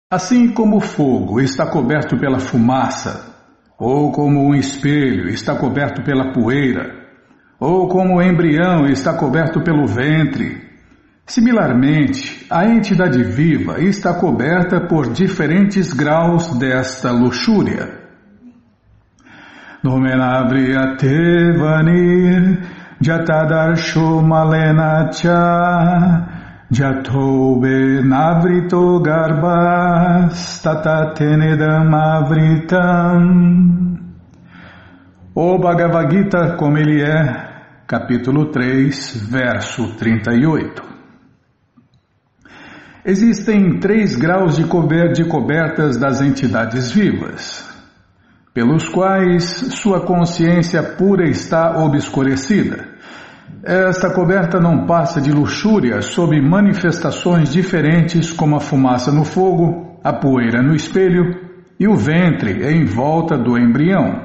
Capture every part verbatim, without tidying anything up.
Assim como o fogo está coberto pela fumaça, ou como um espelho está coberto pela poeira, ou como o embrião está coberto pelo ventre, similarmente, a entidade viva está coberta por diferentes graus desta luxúria. Numenavriyate vanir jatadarsho malenacha Jatobe navrito garbhas tatatenedam avritam. O Bhagavad Gita como ele é, capítulo três, verso trinta e oito. Existem três graus de, cober de cobertas das entidades vivas, pelos quais sua consciência pura está obscurecida. Esta coberta não passa de luxúria sob manifestações diferentes como a fumaça no fogo, a poeira no espelho e o ventre em volta do embrião.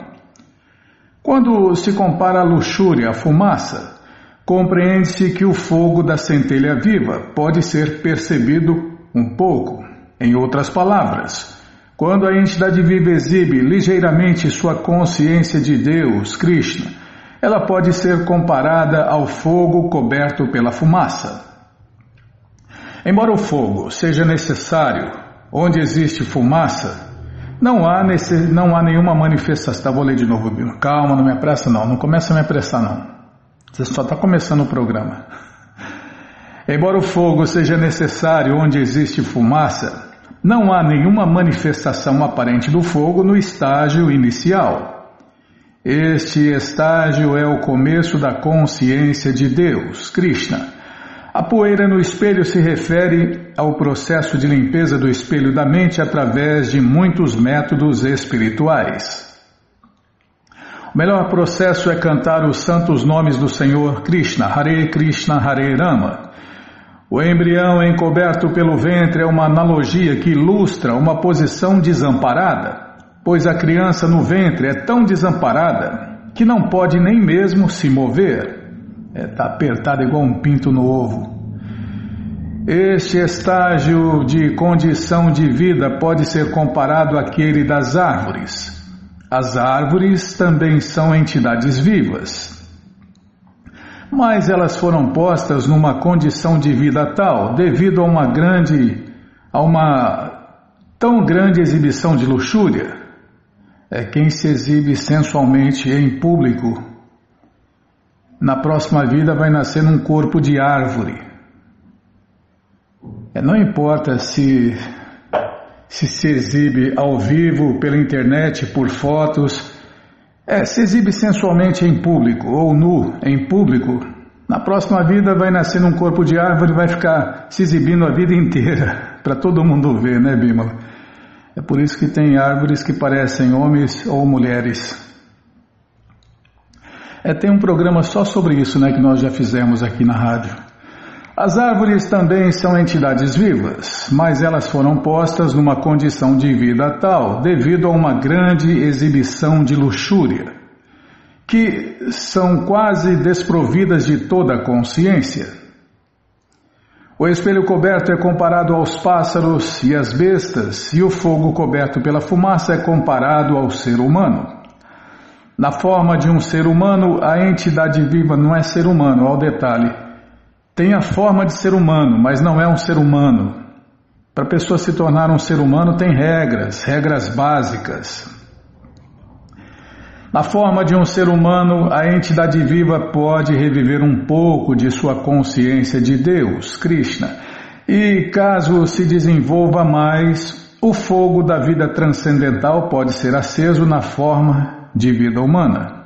Quando se compara a luxúria à fumaça, compreende-se que o fogo da centelha viva pode ser percebido um pouco. Em outras palavras, quando a entidade viva exibe ligeiramente sua consciência de Deus, Krishna, ela pode ser comparada ao fogo coberto pela fumaça. Embora o fogo seja necessário onde existe fumaça, não há, nesse, não há nenhuma manifestação. Vou ler de novo, Bima. Calma, não me apressa não, não começa a me apressar não. Você só está começando o programa. Embora o fogo seja necessário onde existe fumaça, não há nenhuma manifestação aparente do fogo no estágio inicial. Este estágio é o começo da consciência de Deus, Krishna. A poeira no espelho se refere ao processo de limpeza do espelho da mente através de muitos métodos espirituais. O melhor processo é cantar os santos nomes do Senhor Krishna, Hare Krishna, Hare Rama. O embrião encoberto pelo ventre é uma analogia que ilustra uma posição desamparada, pois a criança no ventre é tão desamparada que não pode nem mesmo se mover. Está é, apertada igual um pinto no ovo. Este estágio de condição de vida pode ser comparado àquele das árvores. As árvores também são entidades vivas, mas elas foram postas numa condição de vida tal devido a uma grande, a uma tão grande exibição de luxúria. É quem se exibe sensualmente em público, na próxima vida vai nascer num corpo de árvore. É, não importa se, se se exibe ao vivo, pela internet, por fotos, é, se exibe sensualmente em público ou nu em público, na próxima vida vai nascer num corpo de árvore e vai ficar se exibindo a vida inteira, para todo mundo ver, né, Bímola? É por isso que tem árvores que parecem homens ou mulheres. É, tem um programa só sobre isso, né, que nós já fizemos aqui na rádio. As árvores também são entidades vivas, mas elas foram postas numa condição de vida tal, devido a uma grande exibição de luxúria, que são quase desprovidas de toda a consciência. O espelho coberto é comparado aos pássaros e às bestas, e o fogo coberto pela fumaça é comparado ao ser humano. Na forma de um ser humano, a entidade viva não é ser humano, ao detalhe. Tem a forma de ser humano, mas não é um ser humano. Para a pessoa se tornar um ser humano tem regras, regras básicas. Na forma de um ser humano, a entidade viva pode reviver um pouco de sua consciência de Deus, Krishna, e caso se desenvolva mais, o fogo da vida transcendental pode ser aceso na forma de vida humana.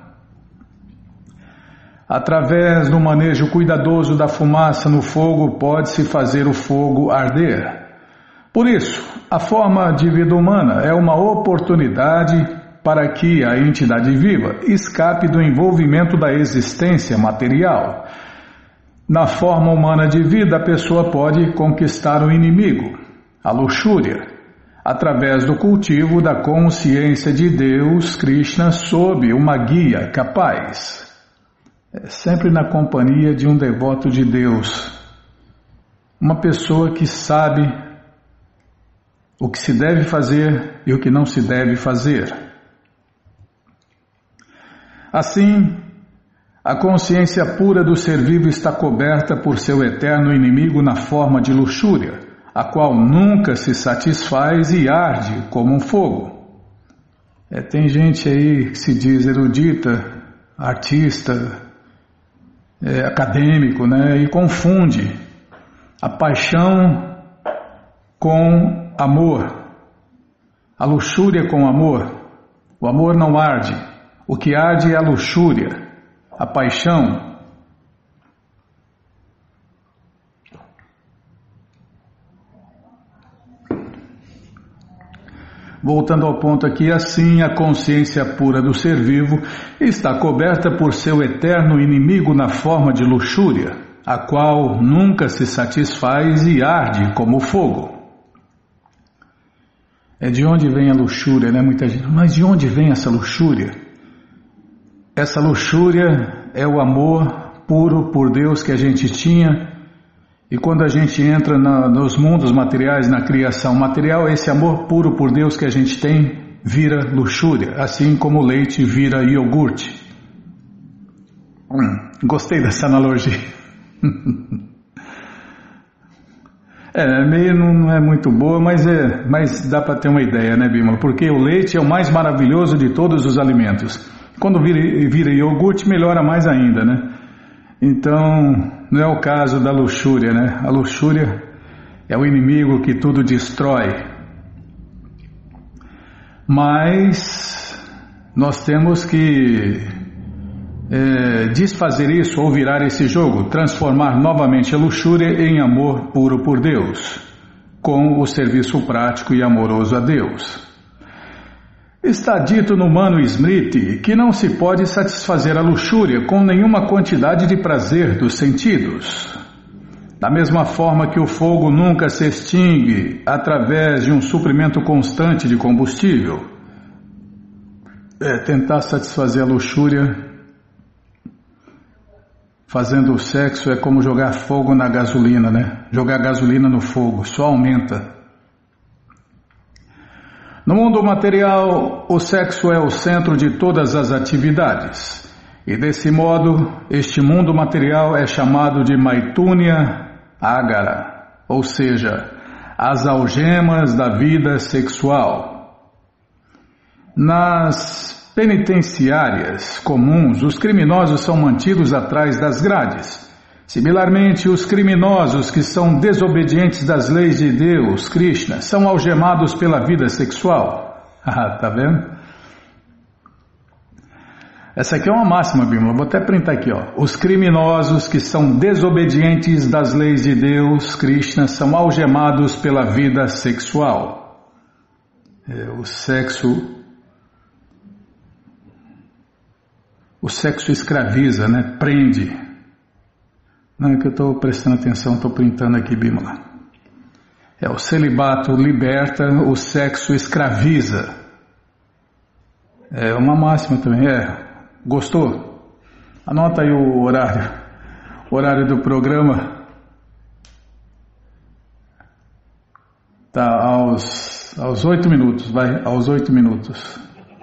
Através do manejo cuidadoso da fumaça no fogo, pode-se fazer o fogo arder. Por isso, a forma de vida humana é uma oportunidade para que a entidade viva escape do envolvimento da existência material. Na forma humana de vida, a pessoa pode conquistar o inimigo, a luxúria, através do cultivo da consciência de Deus, Krishna, sob uma guia capaz. É sempre na companhia de um devoto de Deus, uma pessoa que sabe o que se deve fazer e o que não se deve fazer. Assim, a consciência pura do ser vivo está coberta por seu eterno inimigo na forma de luxúria, a qual nunca se satisfaz e arde como um fogo. É, tem gente aí que se diz erudita, artista, é, acadêmico, né, e confunde a paixão com amor, a luxúria com amor. O amor não arde, o que arde é a luxúria, a paixão. Voltando ao ponto aqui, assim a consciência pura do ser vivo está coberta por seu eterno inimigo na forma de luxúria, a qual nunca se satisfaz e arde como fogo. É de onde vem a luxúria, né? Muita gente, mas de onde vem essa luxúria? Essa luxúria é o amor puro por Deus que a gente tinha. E quando a gente entra na, nos mundos materiais, na criação material, esse amor puro por Deus que a gente tem vira luxúria, assim como o leite vira iogurte. Hum, gostei dessa analogia. É, meio não é muito boa, mas, é, mas dá para ter uma ideia, né, Bímola? Porque o leite é o mais maravilhoso de todos os alimentos. Quando vira, vira iogurte, melhora mais ainda, né? Então, não é o caso da luxúria, né? A luxúria é o inimigo que tudo destrói. Mas nós temos que é, desfazer isso ou virar esse jogo, transformar novamente a luxúria em amor puro por Deus, com o serviço prático e amoroso a Deus. Está dito no Manu Smriti que não se pode satisfazer a luxúria com nenhuma quantidade de prazer dos sentidos. Da mesma forma que o fogo nunca se extingue através de um suprimento constante de combustível. É, tentar satisfazer a luxúria fazendo o sexo é como jogar fogo na gasolina, né? Jogar gasolina no fogo, só aumenta. No mundo material, o sexo é o centro de todas as atividades. E desse modo, este mundo material é chamado de Maithunya Agara, ou seja, as algemas da vida sexual. Nas penitenciárias comuns, os criminosos são mantidos atrás das grades. Similarmente, os criminosos que são desobedientes das leis de Deus, Krishna, são algemados pela vida sexual. Ah, tá vendo? Essa aqui é uma máxima, Bímola. Vou até printar aqui, ó. Os criminosos que são desobedientes das leis de Deus, Krishna, são algemados pela vida sexual. É, o sexo... O sexo escraviza, né? Prende. Não é que eu estou prestando atenção, estou printando aqui, Bímola. É, o celibato liberta, o sexo escraviza. É uma máxima também, é. Gostou? Anota aí o horário. O horário do programa. Tá aos, aos oito minutos, vai, aos oito minutos.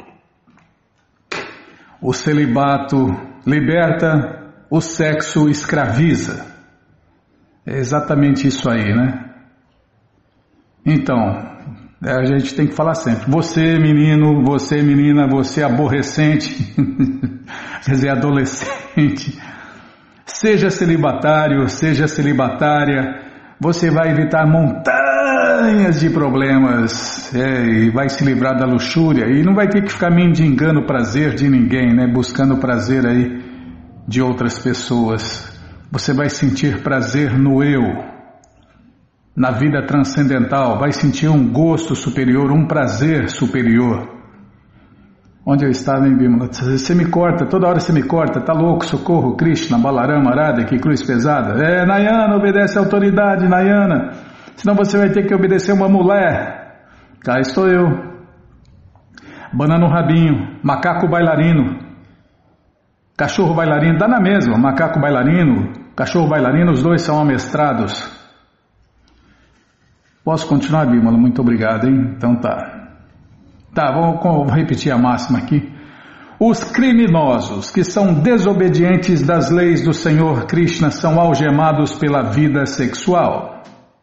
O celibato liberta, o sexo escraviza. É exatamente isso aí, né? Então, a gente tem que falar sempre. Você, menino, você, menina, você aborrecente, quer dizer, adolescente, seja celibatário, seja celibatária, você vai evitar montanhas de problemas, é, e vai se livrar da luxúria, e não vai ter que ficar mendigando o prazer de ninguém, né? Buscando o prazer aí de outras pessoas. Você vai sentir prazer no eu, na vida transcendental, vai sentir um gosto superior, um prazer superior. Onde eu estava, em Bímola? Você me corta, toda hora você me corta, tá louco, socorro, Krishna, Balarama, Arada, que cruz pesada. É, Nayana, obedece a autoridade, Nayana, senão você vai ter que obedecer uma mulher. Cá estou eu. Banana no rabinho, macaco bailarino, cachorro bailarino, dá na mesma, macaco bailarino, cachorro bailarino, os dois são amestrados. Posso continuar, Bímola? Muito obrigado, hein? Então tá. Tá, vou, vou repetir a máxima aqui. Os criminosos que são desobedientes das leis do Senhor Krishna são algemados pela vida sexual.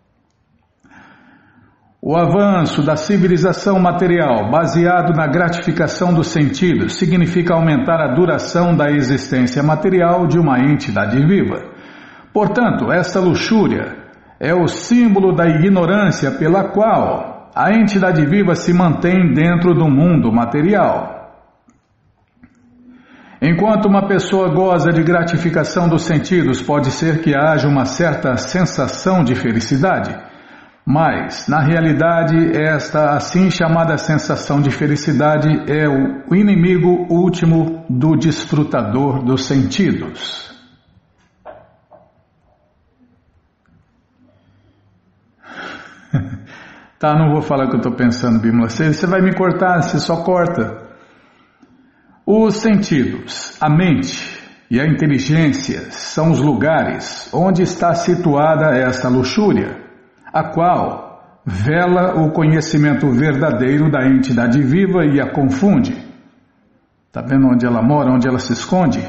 O avanço da civilização material, baseado na gratificação dos sentidos, significa aumentar a duração da existência material de uma entidade viva. Portanto, esta luxúria é o símbolo da ignorância pela qual a entidade viva se mantém dentro do mundo material. Enquanto uma pessoa goza de gratificação dos sentidos, pode ser que haja uma certa sensação de felicidade, mas, na realidade, esta assim chamada sensação de felicidade é o inimigo último do desfrutador dos sentidos. Tá, não vou falar o que eu estou pensando, Bímola. Você, você vai me cortar, você só corta. Os sentidos, a mente e a inteligência são os lugares onde está situada essa luxúria, a qual vela o conhecimento verdadeiro da entidade viva e a confunde. Está vendo onde ela mora, onde ela se esconde?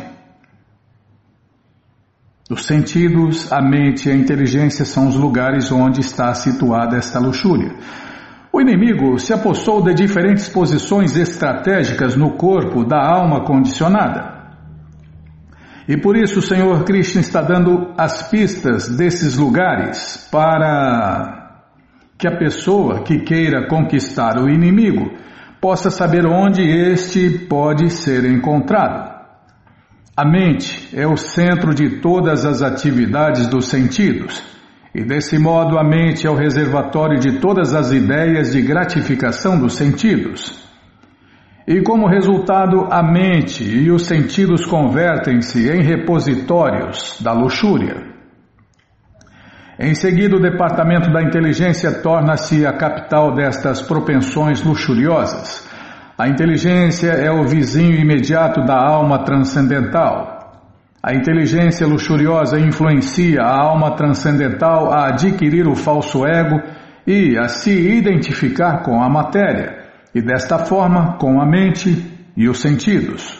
Os sentidos, a mente e a inteligência são os lugares onde está situada esta luxúria. O inimigo se apossou de diferentes posições estratégicas no corpo da alma condicionada. E por isso o Senhor Krishna está dando as pistas desses lugares para que a pessoa que queira conquistar o inimigo possa saber onde este pode ser encontrado. A mente é o centro de todas as atividades dos sentidos, e desse modo a mente é o reservatório de todas as ideias de gratificação dos sentidos. E como resultado, a mente e os sentidos convertem-se em repositórios da luxúria. Em seguida, o departamento da inteligência torna-se a capital destas propensões luxuriosas. A inteligência é o vizinho imediato da alma transcendental. A inteligência luxuriosa influencia a alma transcendental a adquirir o falso ego e a se identificar com a matéria, e desta forma com a mente e os sentidos.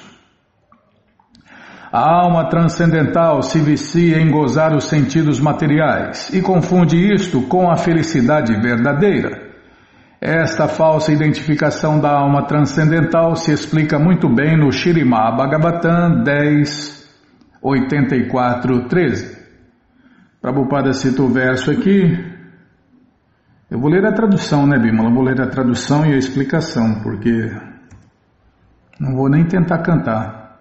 A alma transcendental se vicia em gozar os sentidos materiais e confunde isto com a felicidade verdadeira. Esta falsa identificação da alma transcendental se explica muito bem no Śrīmad Bhagavatam dez, oitenta e quatro, treze. Prabhupada cita o verso aqui. Eu vou ler a tradução, né, Bímola? Eu vou ler a tradução e a explicação, porque não vou nem tentar cantar.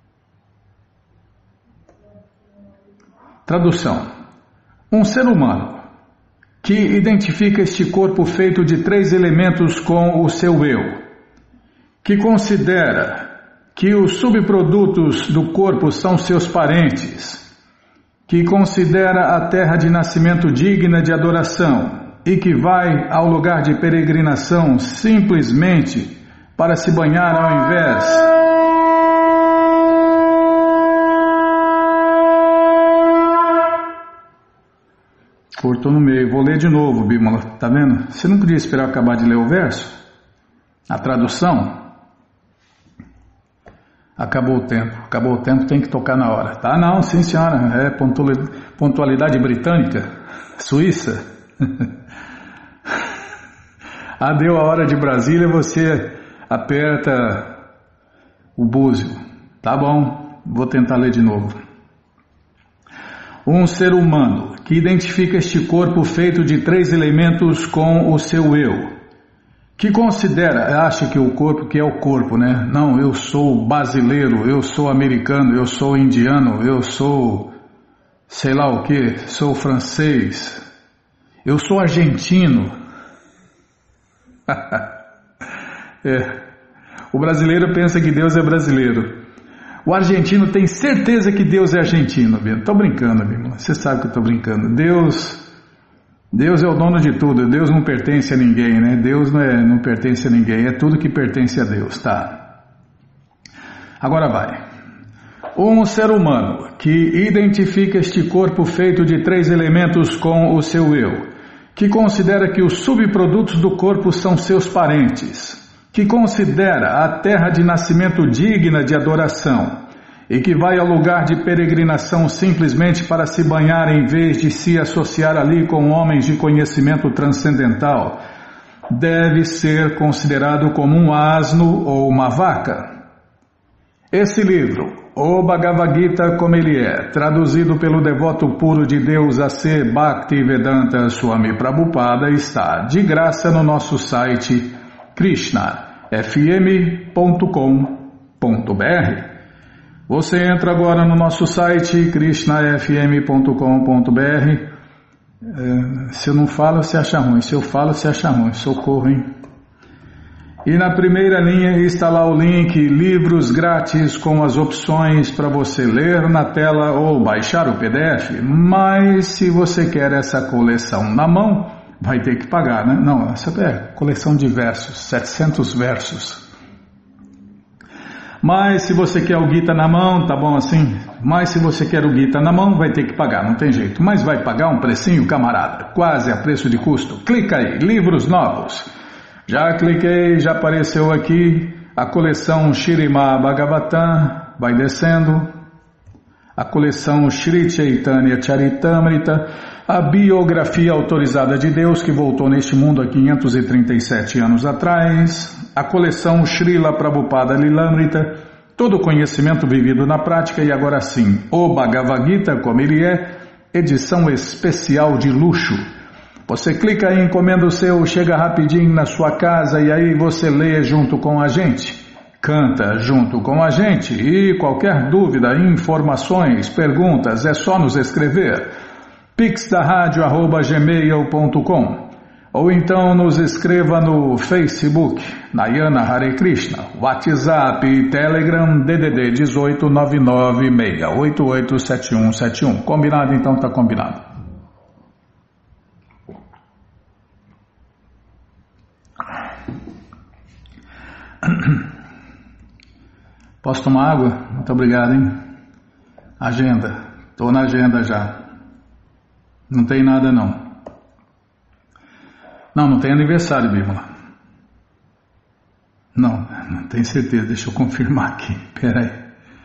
Tradução. Um ser humano que identifica este corpo feito de três elementos com o seu eu, que considera que os subprodutos do corpo são seus parentes, que considera a terra de nascimento digna de adoração e que vai ao lugar de peregrinação simplesmente para se banhar ao invés Cortou no meio. Vou ler de novo, Bímola. Tá vendo? Você não podia esperar acabar de ler o verso? A tradução? Acabou o tempo. Acabou o tempo, tem que tocar na hora. Tá? Não, sim senhora. É pontualidade britânica? Suíça? Ah, deu a hora de Brasília, você aperta o búzio. Tá bom, vou tentar ler de novo. Um ser humano que identifica este corpo feito de três elementos com o seu eu, que considera, acha que o corpo, que é o corpo, né? Não, eu sou brasileiro, eu sou americano, eu sou indiano, eu sou sei lá o que, sou francês, eu sou argentino. É. O brasileiro pensa que Deus é brasileiro. O argentino tem certeza que Deus é argentino, Bímola. Estou brincando, Bímola. Você sabe que eu estou brincando. Deus, Deus é o dono de tudo. Deus não pertence a ninguém, né? Deus não, é, não pertence a ninguém. É tudo que pertence a Deus, tá? Agora vai. Um ser humano que identifica este corpo feito de três elementos com o seu eu, que considera que os subprodutos do corpo são seus parentes, que considera a terra de nascimento digna de adoração e que vai ao lugar de peregrinação simplesmente para se banhar em vez de se associar ali com homens de conhecimento transcendental, deve ser considerado como um asno ou uma vaca. Esse livro, o Bhagavad Gita como ele é, traduzido pelo devoto puro de Deus A C Bhaktivedanta Swami Prabhupada, está de graça no nosso site krishna f m ponto com ponto b r. Você entra agora no nosso site krishna f m ponto com ponto b r. É, se eu não falo, você acha ruim. Se eu falo, você acha ruim. Socorro, hein? E na primeira linha está lá o link livros grátis com as opções para você ler na tela ou baixar o P D F. Mas se você quer essa coleção na mão, vai ter que pagar, né? Não, essa é coleção de versos, setecentos versos. Mas se você quer o Gita na mão, tá bom assim? Mas se você quer o Gita na mão, vai ter que pagar, não tem jeito. Mas vai pagar um precinho, camarada, quase a preço de custo. Clica aí, livros novos. Já cliquei, já apareceu aqui a coleção Śrīmad Bhagavatam, vai descendo. A coleção Shri Chaitanya Charitamrita, a biografia autorizada de Deus que voltou neste mundo há quinhentos e trinta e sete anos atrás, a coleção Srila Prabhupada Lilamrita, todo o conhecimento vivido na prática e agora sim, o Bhagavad Gita como ele é, edição especial de luxo. Você clica aí, encomenda o seu, chega rapidinho na sua casa e aí você lê junto com a gente. Canta junto com a gente e qualquer dúvida, informações, perguntas, é só nos escrever. pix da rádio arroba gmail ponto com ou então nos escreva no Facebook, Nayana Hare Krishna, WhatsApp e Telegram D D D dezoito nove nove seis oito oito sete um sete um. Combinado? Então tá combinado. Posso tomar água? Muito obrigado, hein? Agenda. Estou na agenda já. Não tem nada, não. Não, não tem aniversário, Bímola. Não, não tenho certeza. Deixa eu confirmar aqui. Pera aí.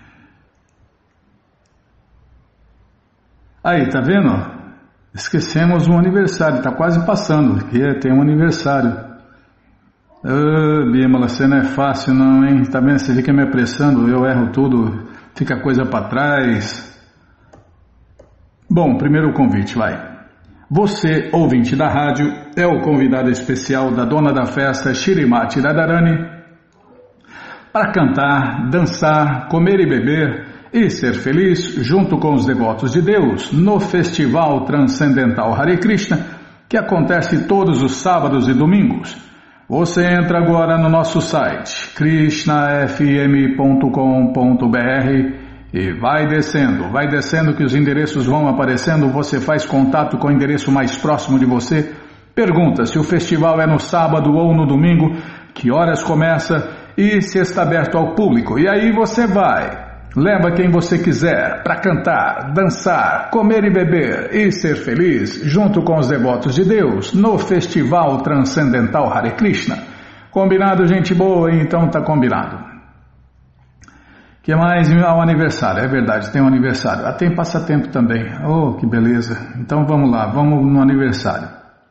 Aí, tá vendo? Esquecemos um aniversário. Tá quase passando. Aqui tem um aniversário. Ah, Bímola, você não é fácil não, hein? Tá vendo? Você fica me apressando, eu erro tudo, fica coisa para trás. Bom, primeiro o convite, vai. Você, ouvinte da rádio, é o convidado especial da dona da festa, Shrimati Radharani, para cantar, dançar, comer e beber e ser feliz junto com os devotos de Deus no Festival Transcendental Hare Krishna, que acontece todos os sábados e domingos. Você entra agora no nosso site krishna f m ponto com ponto b r e vai descendo, vai descendo que os endereços vão aparecendo, você faz contato com o endereço mais próximo de você, pergunta se o festival é no sábado ou no domingo, que horas começa e se está aberto ao público. E aí você vai, leva quem você quiser para cantar, dançar, comer e beber e ser feliz junto com os devotos de Deus no Festival Transcendental Hare Krishna. Combinado, gente boa? Então tá combinado. Que mais? Ah, o aniversário, é verdade, tem um aniversário. Ah, tem passatempo também. Oh, que beleza. Então vamos lá, vamos no aniversário.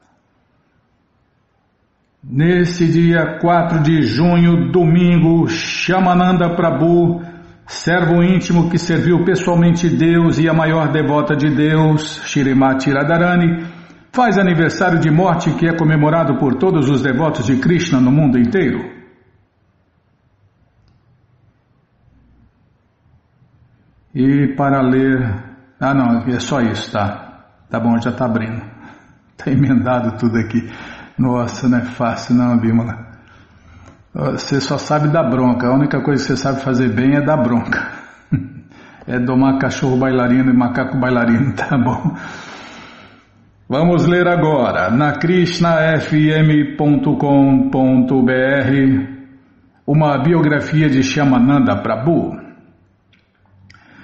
Nesse dia quatro de junho, domingo, Shyamananda Prabhu, servo íntimo que serviu pessoalmente Deus e a maior devota de Deus, Shrimati Radharani, faz aniversário de morte que é comemorado por todos os devotos de Krishna no mundo inteiro. E para ler... Ah não, é só isso, tá? Tá bom, já tá abrindo. Tá emendado tudo aqui. Nossa, não é fácil não, Bímola. Você só sabe dar bronca, a única coisa que você sabe fazer bem é dar bronca. É domar cachorro bailarino e macaco bailarino, tá bom? Vamos ler agora, na krishna f m ponto com ponto b r, uma biografia de Shyamananda Prabhu.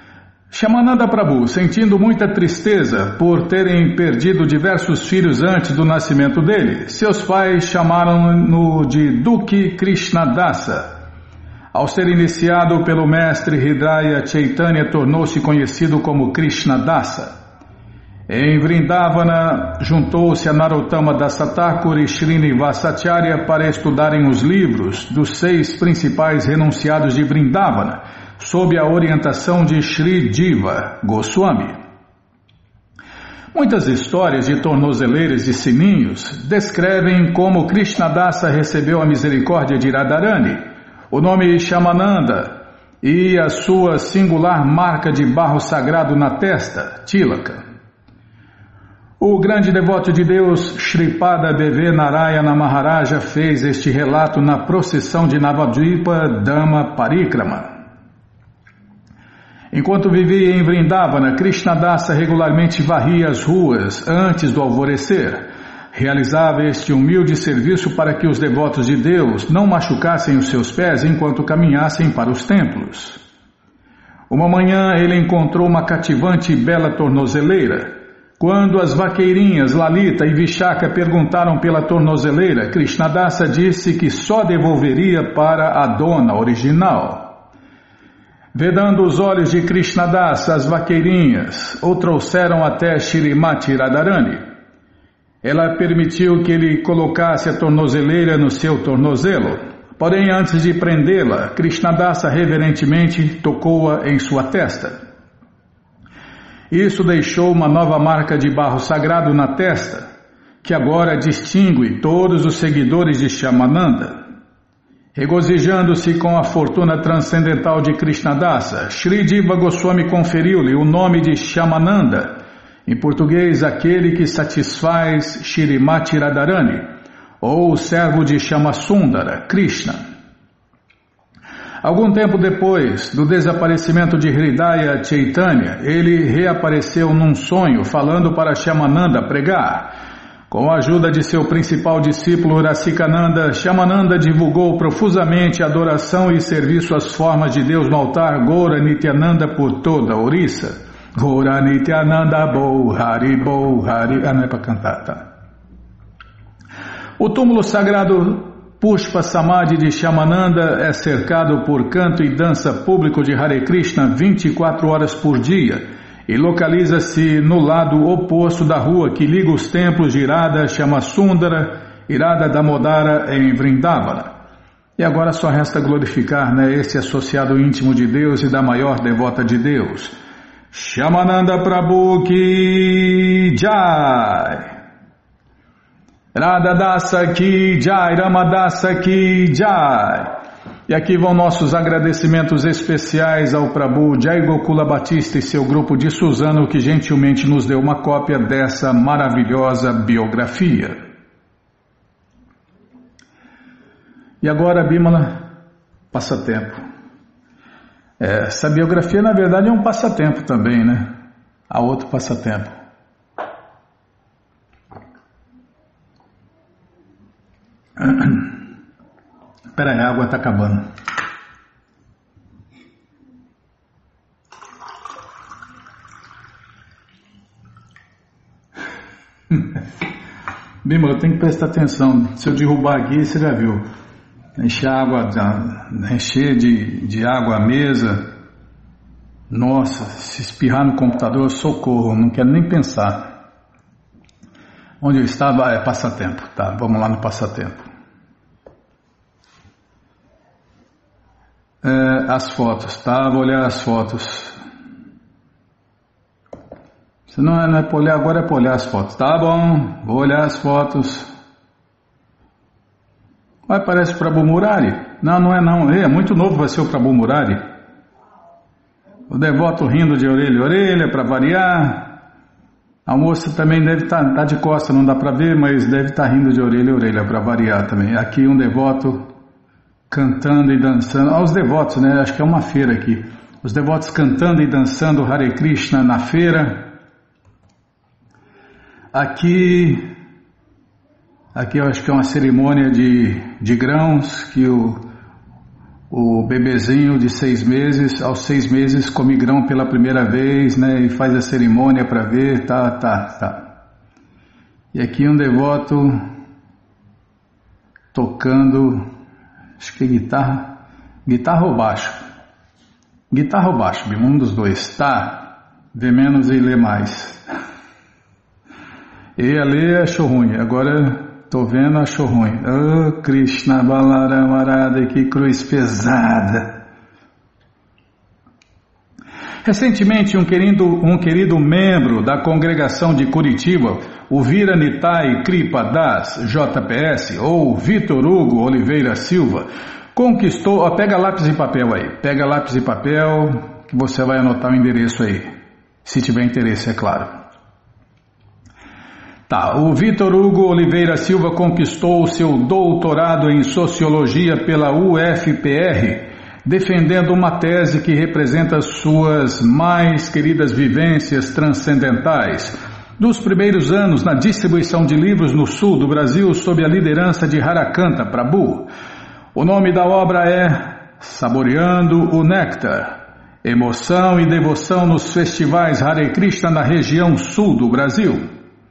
Shamananda Prabhu, sentindo muita tristeza por terem perdido diversos filhos antes do nascimento dele, seus pais chamaram-no de Duke Krishnadasa. Ao ser iniciado pelo mestre Hridaya Chaitanya, tornou-se conhecido como Krishnadasa. Em Vrindavana, juntou-se a Narottama Dasa Thakur e Srinivasacharya para estudarem os livros dos seis principais renunciados de Vrindavana, sob a orientação de Shri Jiva Goswami. Muitas histórias de tornozeleiras e sininhos descrevem como Krishnadasa recebeu a misericórdia de Radharani, o nome Shamananda e a sua singular marca de barro sagrado na testa, Tilaka. O grande devoto de Deus, Shripada Deve Narayana Maharaja, fez este relato na procissão de Navadvipa Dhamma Parikrama. Enquanto vivia em Vrindavana, Krishnadasa regularmente varria as ruas antes do alvorecer. Realizava este humilde serviço para que os devotos de Deus não machucassem os seus pés enquanto caminhassem para os templos. Uma manhã ele encontrou uma cativante e bela tornozeleira. Quando as vaqueirinhas Lalita e Vishaka perguntaram pela tornozeleira, Krishnadasa disse que só devolveria para a dona original. Vedando os olhos de Krishnadasa, as vaqueirinhas o trouxeram até Shrimati Radharani. Ela permitiu que ele colocasse a tornozeleira no seu tornozelo. Porém, antes de prendê-la, Krishnadasa reverentemente tocou-a em sua testa. Isso deixou uma nova marca de barro sagrado na testa, que agora distingue todos os seguidores de Shamananda. Regozijando-se com a fortuna transcendental de Krishnadasa, Shri Jiva Goswami conferiu-lhe o nome de Shamananda, em português aquele que satisfaz Shrimati Radharani, ou o servo de Shamasundara, Krishna. Algum tempo depois do desaparecimento de Hridaya Chaitanya, ele reapareceu num sonho falando para Shamananda pregar. Com a ajuda de seu principal discípulo Rasikananda, Shamananda divulgou profusamente a adoração e serviço às formas de Deus no altar Gaura Nityananda por toda a Orissa. Gaura Nityananda Bo Hari Bo Hari... Ah, não é para cantar, tá? O túmulo sagrado Pushpa Samadhi de Shamananda é cercado por canto e dança público de Hare Krishna vinte e quatro horas por dia e localiza-se no lado oposto da rua que liga os templos de Irada Shamasundara e Irada Damodara em Vrindavana. E agora só resta glorificar, né, esse associado íntimo de Deus e da maior devota de Deus. Shamananda Prabhu Ki Jai! Radha Dasa Ki Jai, Ramadasa Ki Jai. E aqui vão nossos agradecimentos especiais ao Prabhu Jai Gokula Batista e seu grupo de Suzano, que gentilmente nos deu uma cópia dessa maravilhosa biografia. E agora, Bimala, passatempo. É, essa biografia, na verdade, é um passatempo também, né? Há outro passatempo. Espera aí, a água está acabando. Bímola, tem que prestar atenção. Se eu derrubar aqui, você já viu. Encher, água, encher de, de água a mesa. Nossa, se espirrar no computador, socorro, não quero nem pensar. Onde eu estava é passatempo. Tá, vamos lá no passatempo. É, as fotos, tá? Vou olhar as fotos. Se não é, não é para olhar agora, é para olhar as fotos. Tá bom, vou olhar as fotos. Vai, parece o Prabhu Murari. Não, não é não. É muito novo, vai ser o Prabhu Murari. O devoto rindo de orelha a orelha, para variar. A moça também deve estar tá, tá de costa, não dá para ver, mas deve estar tá rindo de orelha a orelha, para variar também. Aqui um devoto cantando e dançando. Ah, os devotos, né? Acho que é uma feira aqui. Os devotos cantando e dançando Hare Krishna na feira. Aqui, aqui eu acho que é uma cerimônia de, de grãos que o, o bebezinho de seis meses, aos seis meses come grão pela primeira vez, né, e faz a cerimônia para ver, tá, tá, tá. E aqui um devoto tocando, acho que é guitarra, guitarra ou baixo? Guitarra ou baixo, um dos dois, tá, vê menos e lê mais. E a ler achou ruim, agora tô vendo, achou ruim. Oh, Krishna Balaramarada, que cruz pesada. Recentemente, um querido, um querido membro da congregação de Curitiba, o Vira Nitai Kripa Das, J P S, ou Vitor Hugo Oliveira Silva, conquistou... Ó, pega lápis e papel aí, pega lápis e papel, que você vai anotar o endereço aí, se tiver interesse, é claro. Tá, o Vitor Hugo Oliveira Silva conquistou o seu doutorado em Sociologia pela U F P R, defendendo uma tese que representa suas mais queridas vivências transcendentais, dos primeiros anos na distribuição de livros no sul do Brasil sob a liderança de Harakanta Prabhu. O nome da obra é Saboreando o Néctar, emoção e devoção nos festivais Hare Krishna na região sul do Brasil.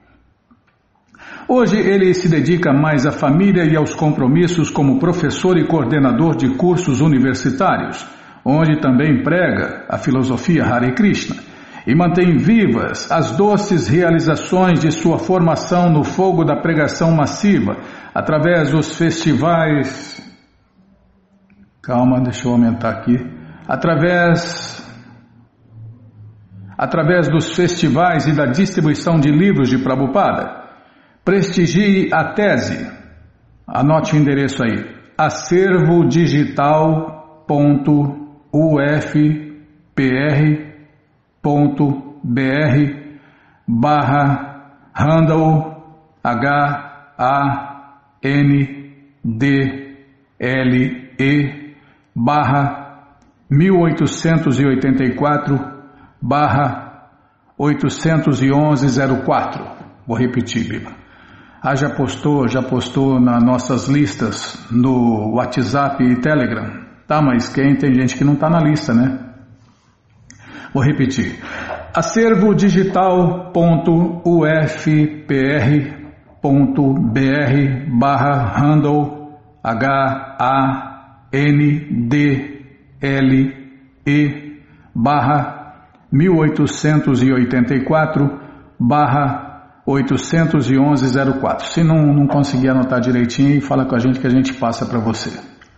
Hoje ele se dedica mais à família e aos compromissos como professor e coordenador de cursos universitários, onde também prega a filosofia Hare Krishna e mantém vivas as doces realizações de sua formação no fogo da pregação massiva, através dos festivais... Calma, deixa eu aumentar aqui. Através... Através dos festivais e da distribuição de livros de Prabhupada. Prestigie a tese, anote o endereço aí, acervo digital ponto u f p r ponto b r barra handle H A N D L E barra mil oitocentos e oitenta e quatro barra oitocentos e onze zero quatro. Vou repetir, Biba. Ah, já postou, já postou nas nossas listas no WhatsApp e Telegram. Tá, mas quem tem gente que não está na lista, né? Vou repetir. acervo digital ponto u f p r ponto b r barra handle H A N D L E barra mil oitocentos e oitenta e quatro barra oitocentos e onze zero quatro. Se não, não conseguir anotar direitinho, fala com a gente que a gente passa para você.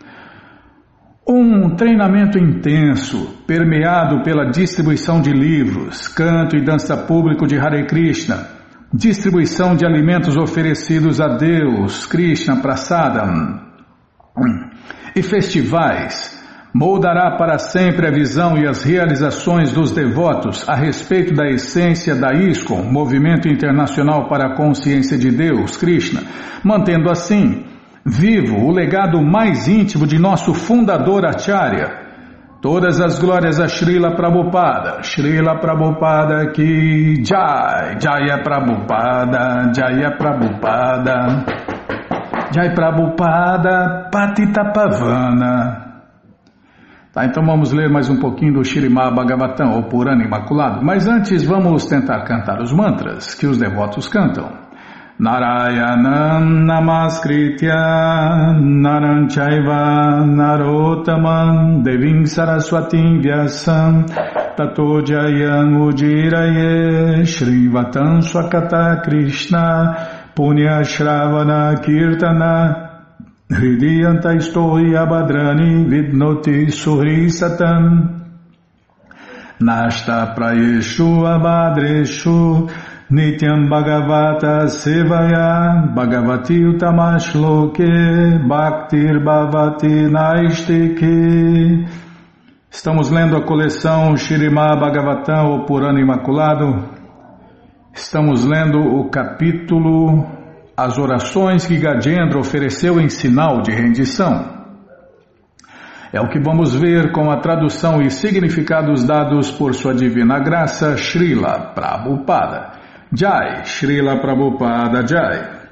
Um treinamento intenso, permeado pela distribuição de livros, canto e dança público de Hare Krishna, distribuição de alimentos oferecidos a Deus, Krishna Prasadam, e festivais, moldará para sempre a visão e as realizações dos devotos a respeito da essência da ISKCON, Movimento Internacional para a Consciência de Deus, Krishna, mantendo assim vivo o legado mais íntimo de nosso fundador Acharya. Todas as glórias a Srila Prabhupada, Srila Prabhupada ki Jai, Jaya Prabhupada, Jaya Prabhupada, Jai Prabhupada, Patita Pavana. Tá, então vamos ler mais um pouquinho do Śrīmad Bhagavatam, ou Purana Imaculado. Mas antes vamos tentar cantar os mantras que os devotos cantam. Narayanam Namaskritya Naram Chaiva Narottaman Devim Saraswatim Vyasam Tato Jayam Ujiraye Shrivatam Swakata Krishna Punya Shravana Kirtana Hridiyanta Istori Abhadrani Vidnoti Suhri Satam Nashta Prayeshu Abhadreshu Nityam Bhagavata Sevaya Bhagavati Utamashloke Bhaktir Bhavati Naistike. Estamos lendo a coleção Śrīmad Bhagavatam, ou Purana Imaculado. Estamos lendo o capítulo As orações que Gajendra ofereceu em sinal de rendição. É o que vamos ver com a tradução e significados dados por sua divina graça, Srila Prabhupada. Jai, Srila Prabhupada Jai.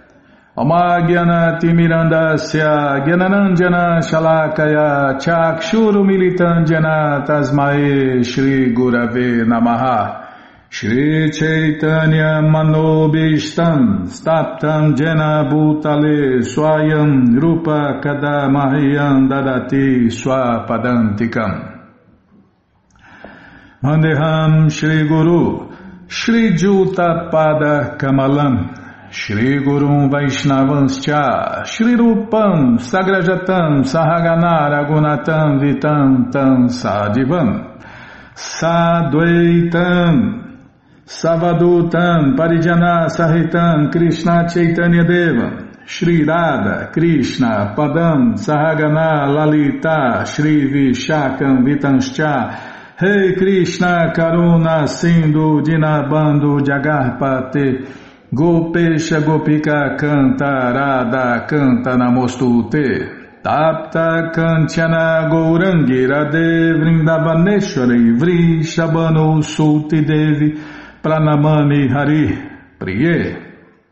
Amagyanatimirandasya Gyananandjana Shalakaya Chakshurumilitanjana Tasmae Shri Gurave Namaha Shri Chaitanya Manobishtam Staptam Jena Bhutale Swayam Rupa Kadamahyam Dadati Swapadantikam Vandeham Shri Guru Shri Juta Pada Kamalam Shri Gurum Vaishnavanscha Shri Rupam Sagrajatam Sahagana Ragunatam Vitam Tam Sadivam Sadvaitam Savadutam Parijana Sahitam Krishna Chaitanya Deva Shri Radha Krishna Padam Sahagana Lalita Shri Vishakam Vitanscha Rei Krishna Karuna Sindhu Dinabando Jagarpate Gopesha Gopika Canta Radha Canta Namostute Tapta Kanchana Gourangi Radhe Vrindavaneshwari Vri Shabano Sulti Devi Pranamani Hari Priye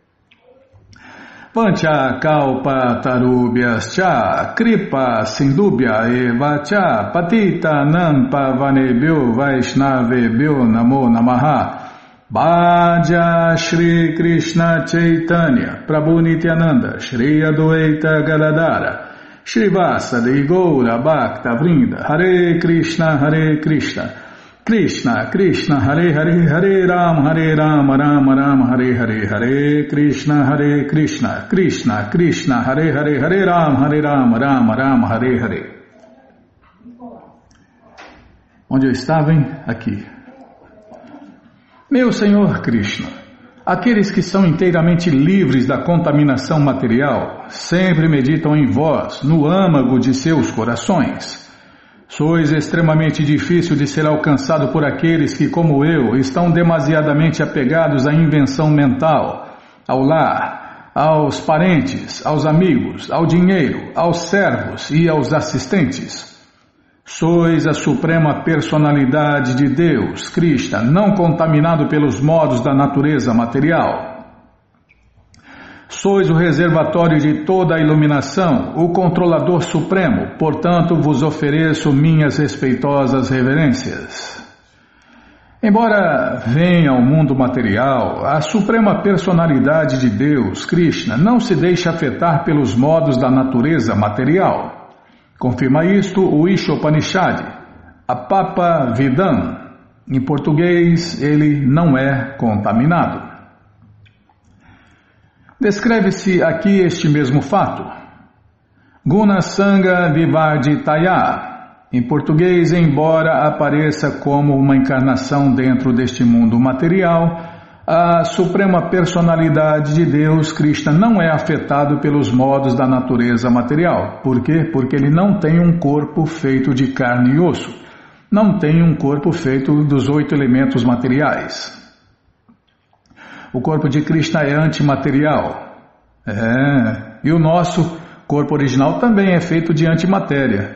Pancha Kalpa Tarubhyas Cha Kripa Sindubhya Eva Cha Patita Nampa Vanebhyo Vaishnavebhyo Namo Namaha Bhaja Shri Krishna Chaitanya Prabhu Nityananda Shri Adwaita Gadadara Shri Vasadi Goura Bhakta Vrinda Hare Krishna Hare Krishna Krishna Krishna Hare Hare Hare Ram Hare Ram Ram Ram Hare Hare Hare Krishna Hare Krishna Krishna Krishna Hare Hare Hare Ram Hare Ram Ram Ram Hare Hare. Onde eu estava, hein? Aqui. Meu Senhor Krishna, aqueles que são inteiramente livres da contaminação material sempre meditam em vós, no âmago de seus corações. Sois extremamente difícil de ser alcançado por aqueles que, como eu, estão demasiadamente apegados à invenção mental, ao lar, aos parentes, aos amigos, ao dinheiro, aos servos e aos assistentes. Sois a suprema personalidade de Deus, Krishna, não contaminado pelos modos da natureza material. Sois o reservatório de toda a iluminação, o controlador supremo, portanto vos ofereço minhas respeitosas reverências. Embora venha ao mundo material, a suprema personalidade de Deus, Krishna, não se deixa afetar pelos modos da natureza material. Confirma isto o Ishopanishad, a Papa Vidam. Em português, ele não é contaminado. Descreve-se aqui este mesmo fato. Guna Sangha Vivarditaya. Em português, embora apareça como uma encarnação dentro deste mundo material, a suprema personalidade de Deus, Krishna, não é afetado pelos modos da natureza material. Por quê? Porque ele não tem um corpo feito de carne e osso. Não tem um corpo feito dos oito elementos materiais. O corpo de Krishna é antimaterial. É, e o nosso corpo original também é feito de antimatéria.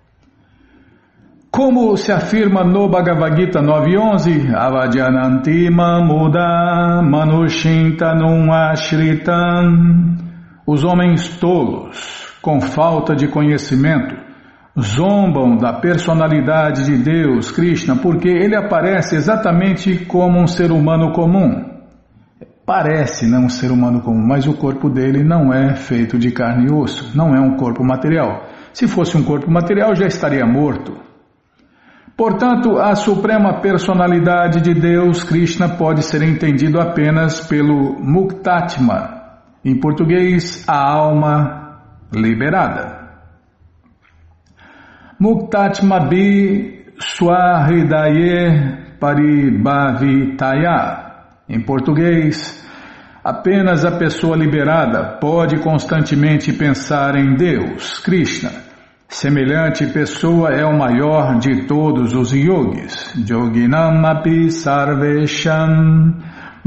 Como se afirma no Bhagavad Gita nove onze, Avadyananti mamuda manushintanum ashritam. Os homens tolos, com falta de conhecimento, zombam da personalidade de Deus, Krishna, porque ele aparece exatamente como um ser humano comum. Parece não um ser humano comum, mas o corpo dele não é feito de carne e osso, não é um corpo material. Se fosse um corpo material, já estaria morto. Portanto, a suprema personalidade de Deus, Krishna, pode ser entendido apenas pelo Muktatma, em português, a alma liberada. Muktatma bi swahridaye paribhavitaya. Em português, apenas a pessoa liberada pode constantemente pensar em Deus, Krishna. Semelhante pessoa é o maior de todos os yogis. Yoginam api sarvesham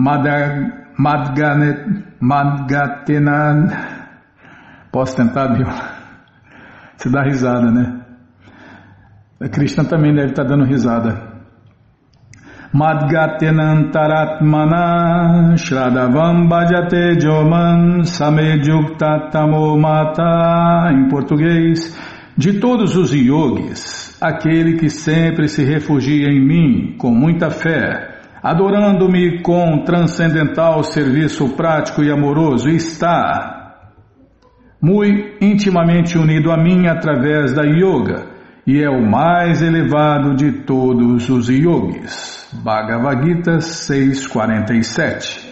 madgatenan. Posso tentar, viu? Você dá risada, né? A Krishna também deve estar dando risada. Madgatenantaratmana Shradavam Bhajate Joman Samedjuktatamo Mata. Em português, de todos os yogis, aquele que sempre se refugia em mim com muita fé, adorando-me com transcendental serviço prático e amoroso, está muito intimamente unido a mim através da yoga e é o mais elevado de todos os yogis. Bhagavad Gita seis, quarenta e sete.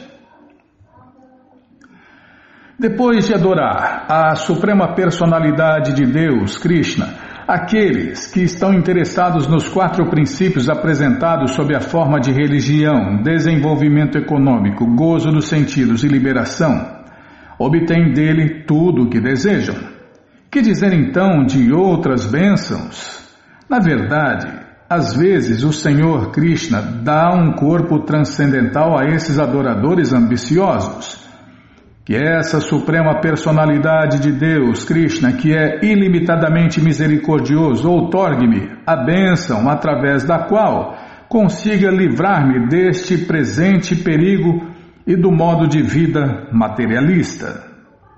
Depois de adorar a Suprema Personalidade de Deus, Krishna, aqueles que estão interessados nos quatro princípios apresentados sob a forma de religião, desenvolvimento econômico, gozo dos sentidos e liberação, obtêm dele tudo o que desejam. Que dizer então de outras bênçãos? Na verdade, às vezes o Senhor Krishna dá um corpo transcendental a esses adoradores ambiciosos. Que essa Suprema Personalidade de Deus, Krishna, que é ilimitadamente misericordioso, outorgue-me a bênção através da qual consiga livrar-me deste presente perigo e do modo de vida materialista.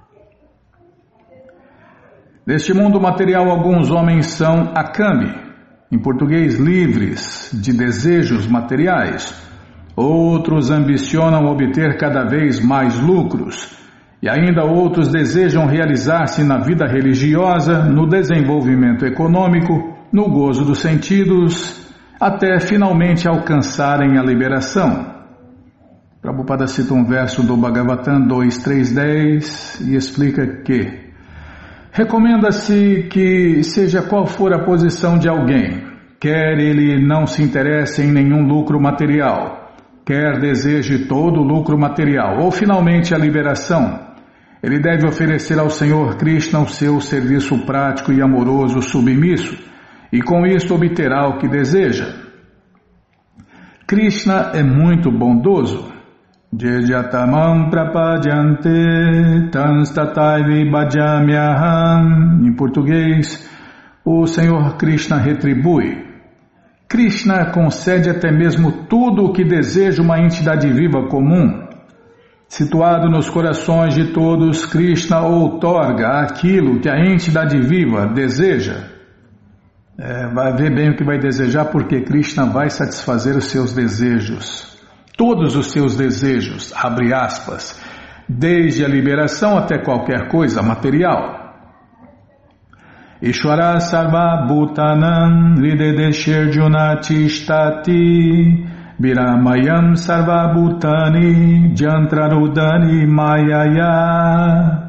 Neste mundo material, alguns homens são akami, em português livres de desejos materiais. Outros ambicionam obter cada vez mais lucros. E ainda outros desejam realizar-se na vida religiosa, no desenvolvimento econômico, no gozo dos sentidos, até finalmente alcançarem a liberação. Prabhupada cita um verso do Bhagavatam dois, três, dez e explica que recomenda-se que, seja qual for a posição de alguém, quer ele não se interesse em nenhum lucro material, quer deseje todo o lucro material, ou finalmente a liberação, ele deve oferecer ao Senhor Krishna o seu serviço prático e amoroso submisso, e com isto obterá o que deseja. Krishna é muito bondoso. Jejatamam prapadyante tanstataivi bhajamyaham. Em português, o Senhor Krishna retribui. Krishna concede até mesmo tudo o que deseja uma entidade viva comum. Situado nos corações de todos, Krishna outorga aquilo que a entidade viva deseja. É, vai ver bem o que vai desejar, porque Krishna vai satisfazer os seus desejos. Todos os seus desejos, abre aspas, desde a liberação até qualquer coisa material. Ishvara sarva bhutanam videdesherjunati shtati viramayam sarva bhutani jantrarudani mayaya.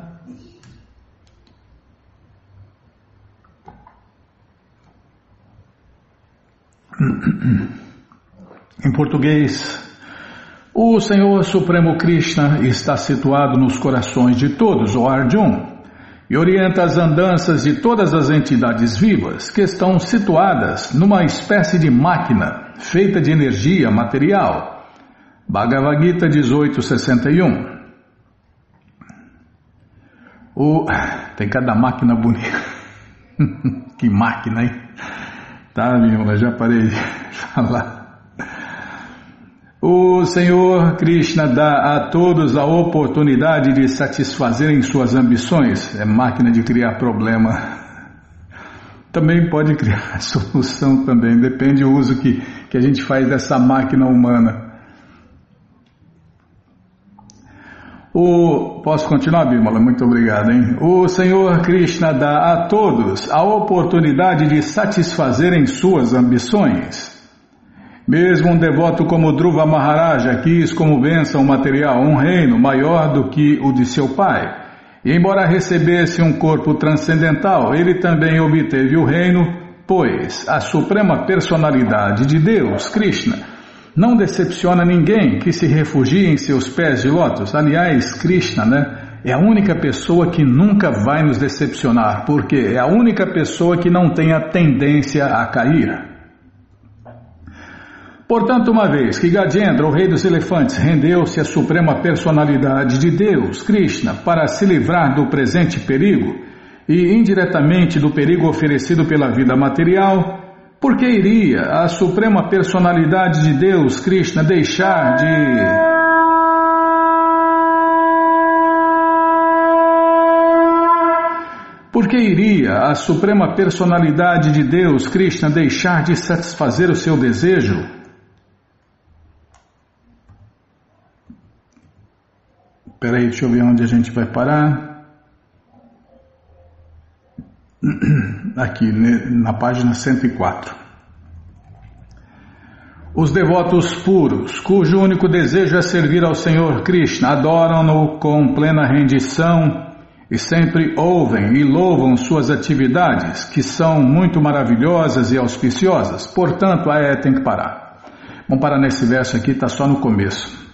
Em português, o Senhor Supremo Krishna está situado nos corações de todos, ó Arjuna, e orienta as andanças de todas as entidades vivas que estão situadas numa espécie de máquina feita de energia material. Bhagavad Gita dezoito, sessenta e um. O... Tem cada máquina bonita. Que máquina, hein? Tá, minha, já parei de falar. O Senhor Krishna dá a todos a oportunidade de satisfazerem suas ambições. É máquina de criar problema. Também pode criar solução também. Depende do uso que, que a gente faz dessa máquina humana. O, posso continuar, Bimala? Muito obrigado, hein? O Senhor Krishna dá a todos a oportunidade de satisfazerem suas ambições. Mesmo um devoto como Dhruva Maharaja quis como bênção material um reino maior do que o de seu pai. E embora recebesse um corpo transcendental, ele também obteve o reino, pois a suprema personalidade de Deus, Krishna, não decepciona ninguém que se refugie em seus pés de lótus. Aliás, Krishna, né, é a única pessoa que nunca vai nos decepcionar, porque é a única pessoa que não tem a tendência a cair. Portanto, uma vez que Gajendra, o rei dos elefantes, rendeu-se à suprema personalidade de Deus, Krishna, para se livrar do presente perigo e indiretamente do perigo oferecido pela vida material, Por que iria a Suprema Personalidade de Deus, Krishna, deixar de... Por que iria a Suprema Personalidade de Deus, Krishna, deixar de satisfazer o seu desejo? Espera aí, deixa eu ver onde a gente vai parar. Aqui, na página cento e quatro. Os devotos puros, cujo único desejo é servir ao Senhor Krishna, adoram-no com plena rendição e sempre ouvem e louvam suas atividades, que são muito maravilhosas e auspiciosas. Portanto, ah, é, tem que parar. Vamos parar nesse verso aqui, está só no começo.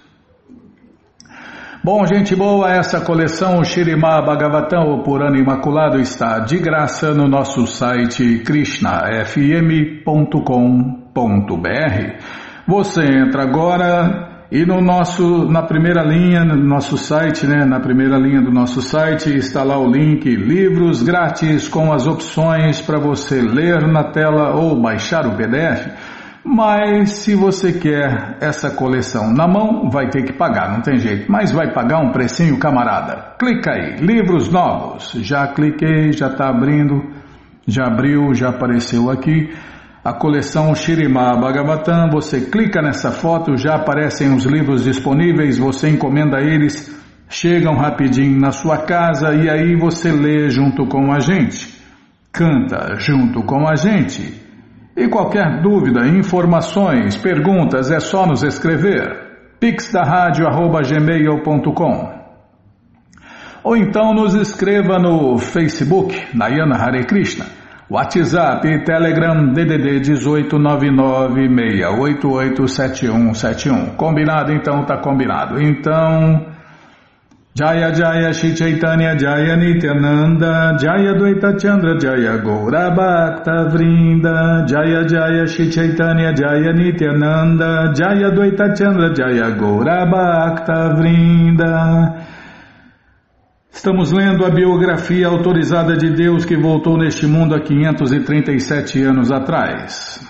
Bom, gente boa, essa coleção, o Śrīmad Bhagavatam, o Purana Imaculado, está de graça no nosso site krishna f m ponto com ponto b r. Você entra agora... E no nosso, na primeira linha, no nosso site, né, na primeira linha do nosso site, está lá o link Livros Grátis com as opções para você ler na tela ou baixar o P D F. Mas se você quer essa coleção na mão, vai ter que pagar, não tem jeito. Mas vai pagar um precinho, camarada. Clica aí, Livros Novos. Já cliquei, já está abrindo, já abriu, já apareceu aqui. A coleção Śrīmad Bhagavatam, você clica nessa foto, já aparecem os livros disponíveis, você encomenda eles, chegam rapidinho na sua casa e aí você lê junto com a gente, canta junto com a gente. E qualquer dúvida, informações, perguntas, é só nos escrever. pix da rádio arroba gmail ponto com. Ou então nos escreva no Facebook, Nayana Hare Krishna. WhatsApp e Telegram D D D dezoito nove nove seis oito oito sete um sete um. Combinado? Então tá combinado. Então, Jaya Jaya Shri Chaitanya Jaya Nityananda Jaya Dvaita Chandra Jaya Gaura Bhakta Vrinda Jaya Jaya Shri Chaitanya Jaya Nityananda Jaya Dvaita Chandra Jaya Gaura Bhakta Vrinda. Estamos lendo a biografia autorizada de Deus que voltou neste mundo há quinhentos e trinta e sete anos atrás.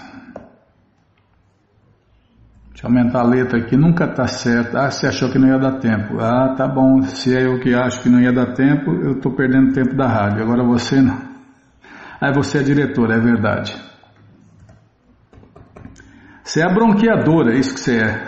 Deixa eu aumentar a letra aqui, nunca está certo. Ah, você achou que não ia dar tempo. Ah, tá bom, se é eu que acho que não ia dar tempo, eu estou perdendo tempo da rádio. Agora você não. Ah, você é diretora, é verdade. Você é a bronqueadora, é isso que você é.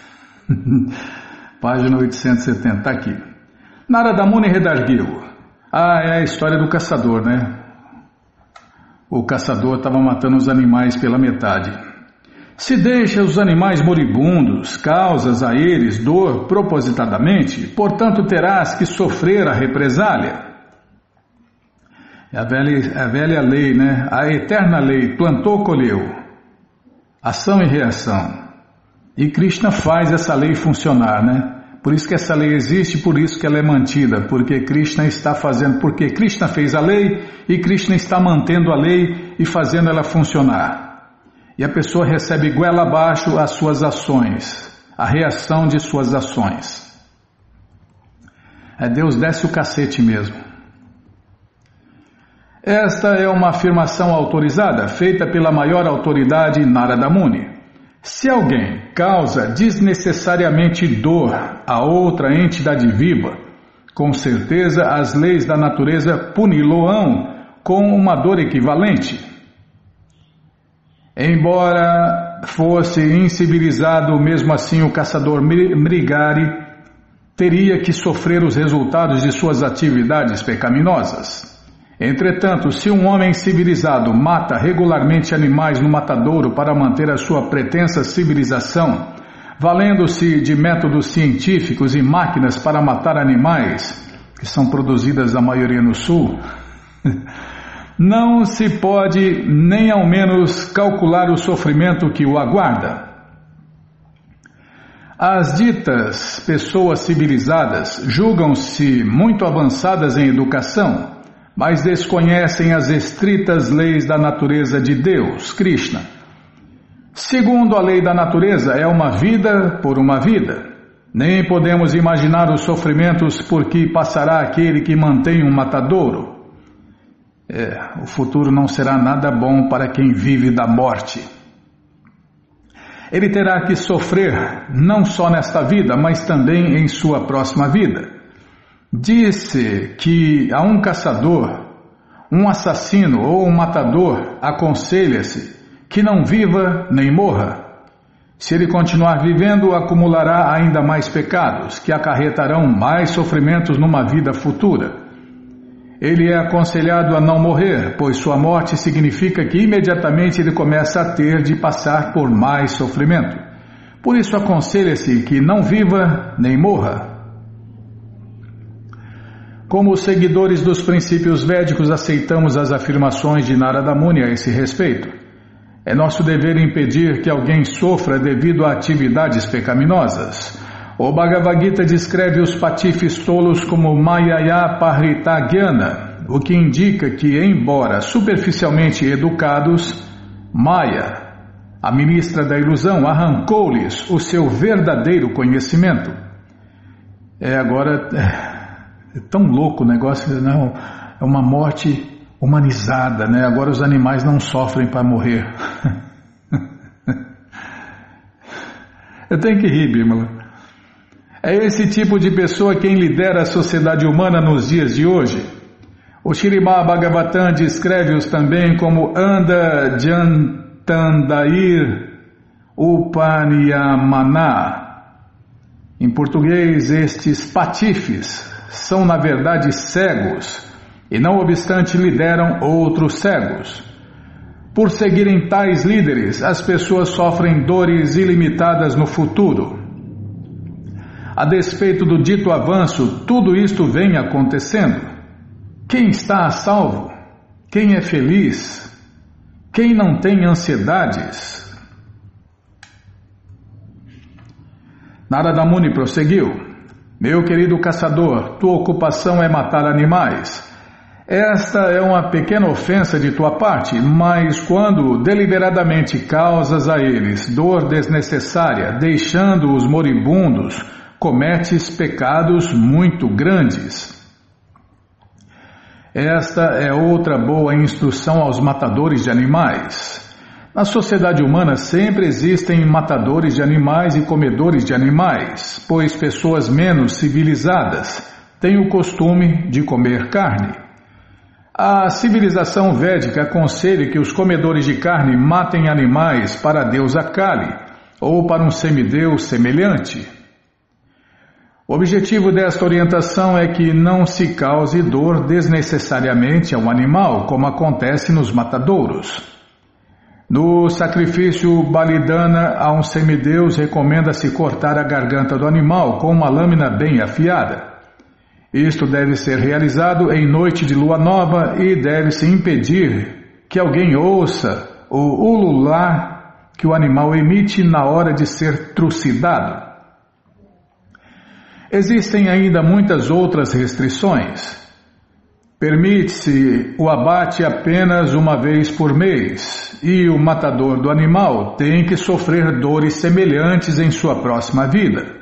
Página oitocentos e setenta, está aqui. Narada Muni redarguiu. Ah, é a história do caçador, né? O caçador estava matando os animais pela metade. Se deixa os animais moribundos, causas a eles dor propositadamente, portanto terás que sofrer a represália. É a velha, a velha lei, né? A eterna lei, plantou, colheu. Ação e reação. E Krishna faz essa lei funcionar, né? Por isso que essa lei existe, por isso que ela é mantida, porque Krishna está fazendo, porque Krishna fez a lei e Krishna está mantendo a lei e fazendo ela funcionar. E a pessoa recebe goela abaixo as suas ações, a reação de suas ações. É, Deus desce o cacete mesmo. Esta é uma afirmação autorizada, feita pela maior autoridade Narada Muni. Se alguém causa desnecessariamente dor a outra entidade viva, com certeza as leis da natureza puni-lo-ão com uma dor equivalente. Embora fosse incivilizado, mesmo assim o caçador Mrigari teria que sofrer os resultados de suas atividades pecaminosas. Entretanto, se um homem civilizado mata regularmente animais no matadouro para manter a sua pretensa civilização, valendo-se de métodos científicos e máquinas para matar animais, que são produzidas a maioria no sul, não se pode nem ao menos calcular o sofrimento que o aguarda. As ditas pessoas civilizadas julgam-se muito avançadas em educação, mas desconhecem as estritas leis da natureza de Deus, Krishna. Segundo a lei da natureza, é uma vida por uma vida. Nem podemos imaginar os sofrimentos por que passará aquele que mantém um matadouro. É, o futuro não será nada bom para quem vive da morte. Ele terá que sofrer não só nesta vida, mas também em sua próxima vida. Disse que a um caçador, um assassino ou um matador aconselha-se que não viva nem morra. Se ele continuar vivendo, acumulará ainda mais pecados, que acarretarão mais sofrimentos numa vida futura. Ele é aconselhado a não morrer, pois sua morte significa que imediatamente ele começa a ter de passar por mais sofrimento. Por isso aconselha-se que não viva nem morra. Como os seguidores dos princípios védicos, aceitamos as afirmações de Narada Muni a esse respeito. É nosso dever impedir que alguém sofra devido a atividades pecaminosas. O Bhagavad Gita descreve os patifes tolos como Mayaya Paritagyana, o que indica que, embora superficialmente educados, Maya, a ministra da ilusão, arrancou-lhes o seu verdadeiro conhecimento. É agora é, é tão louco o negócio, não, é uma morte humanizada, né? Agora os animais não sofrem para morrer. Eu tenho que rir, Bímola. É esse tipo de pessoa quem lidera a sociedade humana nos dias de hoje. O Śrīmad Bhagavatam descreve-os também como Anda Jantandair Upaniyamana. Em português, estes patifes são na verdade cegos e não obstante lideram outros cegos. Por seguirem tais líderes, as pessoas sofrem dores ilimitadas no futuro. A despeito do dito avanço, tudo isto vem acontecendo. Quem está a salvo? Quem é feliz? Quem não tem ansiedades? Narada Muni prosseguiu: Meu querido caçador, tua ocupação é matar animais. Esta é uma pequena ofensa de tua parte, mas quando deliberadamente causas a eles dor desnecessária, deixando-os moribundos, cometes pecados muito grandes. Esta é outra boa instrução aos matadores de animais. Na sociedade humana sempre existem matadores de animais e comedores de animais, pois pessoas menos civilizadas têm o costume de comer carne. A civilização védica aconselha que os comedores de carne matem animais para a deusa Kali ou para um semideus semelhante. O objetivo desta orientação é que não se cause dor desnecessariamente ao animal, como acontece nos matadouros. No sacrifício Balidana a um semideus, recomenda-se cortar a garganta do animal com uma lâmina bem afiada. Isto deve ser realizado em noite de lua nova e deve-se impedir que alguém ouça o ulular que o animal emite na hora de ser trucidado. Existem ainda muitas outras restrições. Permite-se o abate apenas uma vez por mês e o matador do animal tem que sofrer dores semelhantes em sua próxima vida.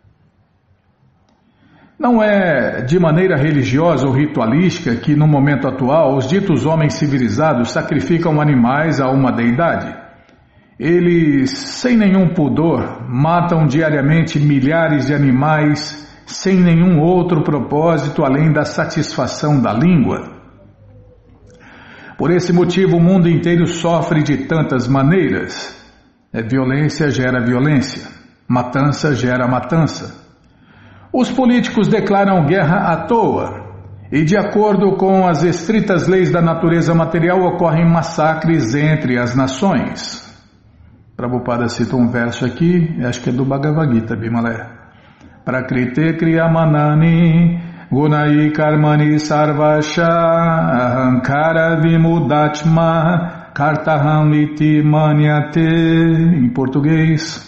Não é de maneira religiosa ou ritualística que no momento atual os ditos homens civilizados sacrificam animais a uma deidade. Eles, sem nenhum pudor, matam diariamente milhares de animais sem nenhum outro propósito além da satisfação da língua. Por esse motivo, o mundo inteiro sofre de tantas maneiras. É, violência gera violência, matança gera matança. Os políticos declaram guerra à toa. E de acordo com as estritas leis da natureza material, ocorrem massacres entre as nações. Prabhupada cita um verso aqui, acho que é do Bhagavad Gita, Bimalé. Prakrite kriyamanani gunai karmani sarvasha ahankara vimudatma kartaham iti manyate. Em português,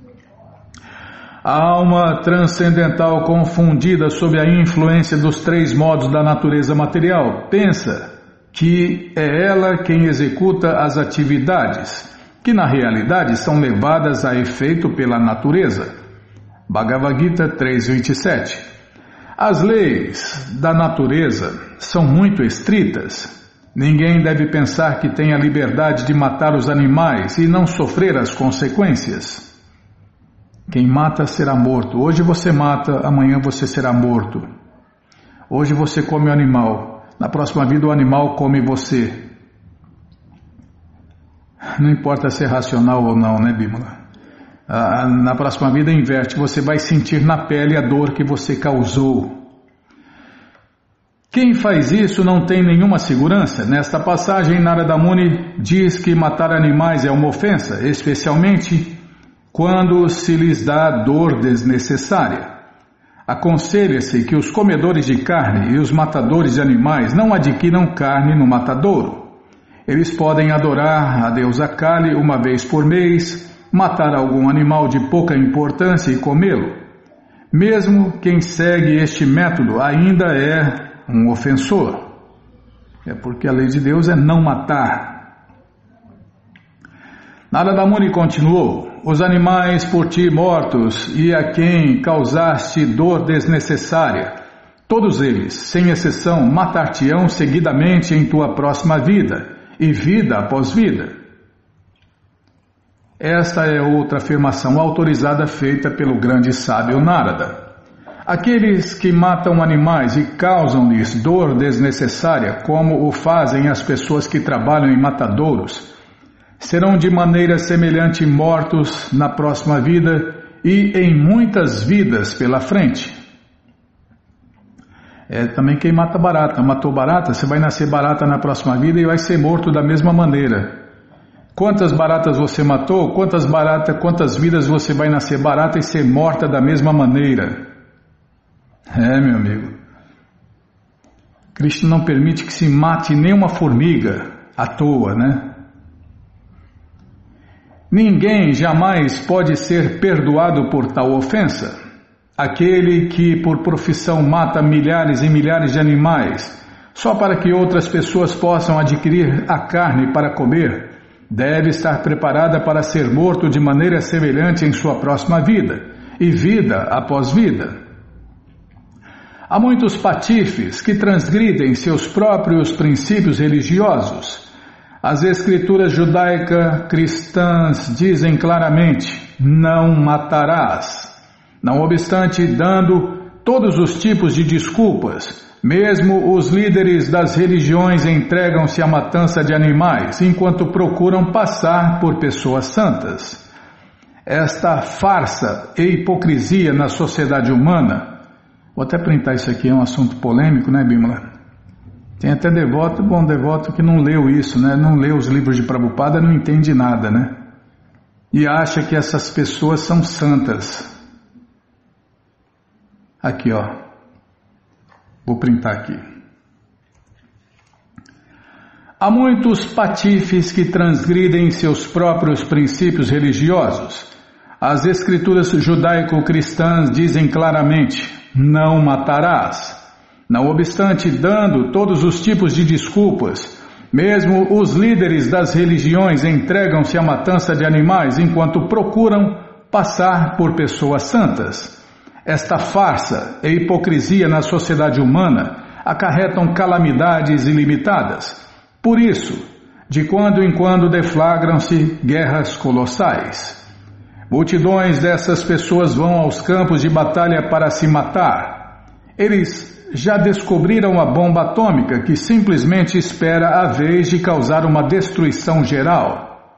a alma transcendental confundida sob a influência dos três modos da natureza material pensa que é ela quem executa as atividades, que na realidade são levadas a efeito pela natureza. Bhagavad Gita três, vinte e sete. As leis da natureza são muito estritas. Ninguém deve pensar que tem a liberdade de matar os animais e não sofrer as consequências. Quem mata será morto. Hoje você mata, amanhã você será morto. Hoje você come o animal, na próxima vida o animal come você. Não importa se é racional ou não, né, Bímola? Ah, na próxima vida inverte, você vai sentir na pele a dor que você causou. Quem faz isso não tem nenhuma segurança. Nesta passagem, Narada Muni diz que matar animais é uma ofensa, especialmente quando se lhes dá dor desnecessária. Aconselha-se que os comedores de carne e os matadores de animais não adquiram carne no matadouro. Eles podem adorar a deusa Kali uma vez por mês, matar algum animal de pouca importância e comê-lo. Mesmo quem segue este método ainda é um ofensor. É porque a lei de Deus é não matar. Narada Muni continuou: os animais por ti mortos e a quem causaste dor desnecessária, todos eles, sem exceção, matar-te-ão seguidamente em tua próxima vida e vida após vida. Esta é outra afirmação autorizada feita pelo grande sábio Narada. Aqueles que matam animais e causam-lhes dor desnecessária, como o fazem as pessoas que trabalham em matadouros, serão de maneira semelhante mortos na próxima vida e em muitas vidas pela frente. É também quem mata barata. Matou barata, você vai nascer barata na próxima vida e vai ser morto da mesma maneira. Quantas baratas você matou, quantas baratas, quantas vidas você vai nascer barata e ser morta da mesma maneira. É, meu amigo. Krishna não permite que se mate nenhuma formiga à toa, né? Ninguém jamais pode ser perdoado por tal ofensa. Aquele que por profissão mata milhares e milhares de animais só para que outras pessoas possam adquirir a carne para comer, deve estar preparada para ser morto de maneira semelhante em sua próxima vida e vida após vida. Há muitos patifes que transgridem seus próprios princípios religiosos. As escrituras judaica-cristãs dizem claramente: não matarás. Não obstante, dando todos os tipos de desculpas, mesmo os líderes das religiões entregam-se à matança de animais, enquanto procuram passar por pessoas santas. Esta farsa e hipocrisia na sociedade humana, vou até printar isso aqui, é um assunto polêmico, né, Bímola? Tem até devoto, bom devoto que não leu isso, né? Não leu os livros de Prabhupada, não entende nada, né? E acha que essas pessoas são santas. Aqui, ó. Vou printar aqui. Há muitos patifes que transgridem seus próprios princípios religiosos. As escrituras judaico-cristãs dizem claramente: não matarás. Não obstante, dando todos os tipos de desculpas, mesmo os líderes das religiões entregam-se à matança de animais enquanto procuram passar por pessoas santas. Esta farsa e hipocrisia na sociedade humana acarretam calamidades ilimitadas. Por isso, de quando em quando deflagram-se guerras colossais. Multidões dessas pessoas vão aos campos de batalha para se matar. Eles já descobriram a bomba atômica que simplesmente espera a vez de causar uma destruição geral.